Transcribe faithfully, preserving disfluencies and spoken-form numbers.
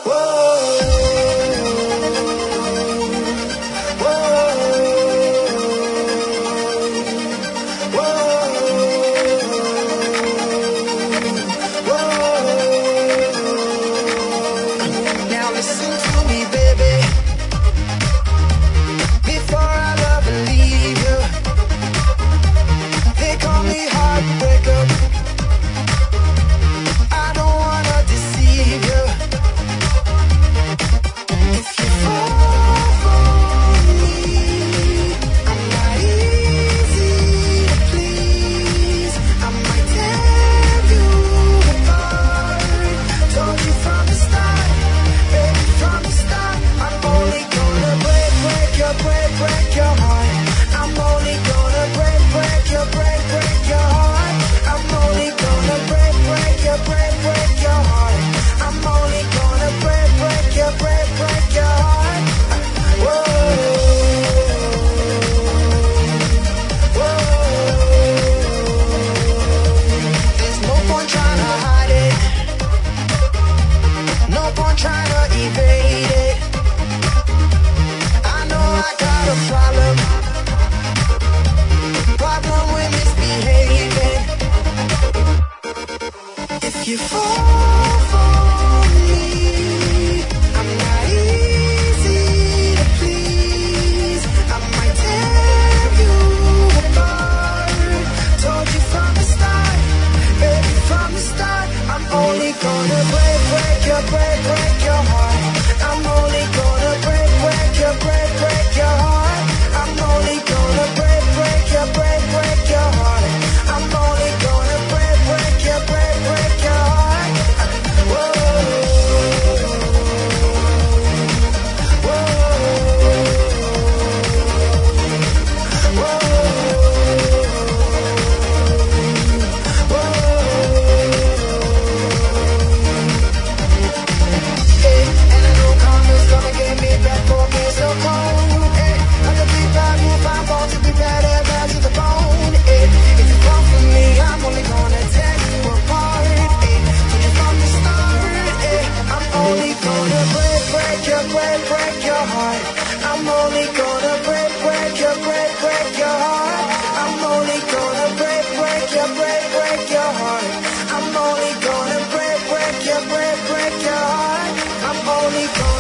You fall for me, I'm not easy to please. I might tear you apart. Told you from the start, baby, from the start. I'm only gonna break, break your, break, break your heart. I'm only gonna break, break your, break, break your heart. I'm only gonna break, break your, break, break your heart. I'm only gonna break, break your, break, break your heart. I'm only gonna break, break your, break, break your heart. I'm only gonna break, break your, break, break your heart. I'm only gonna break, break your, break, break your heart. I'm only gonna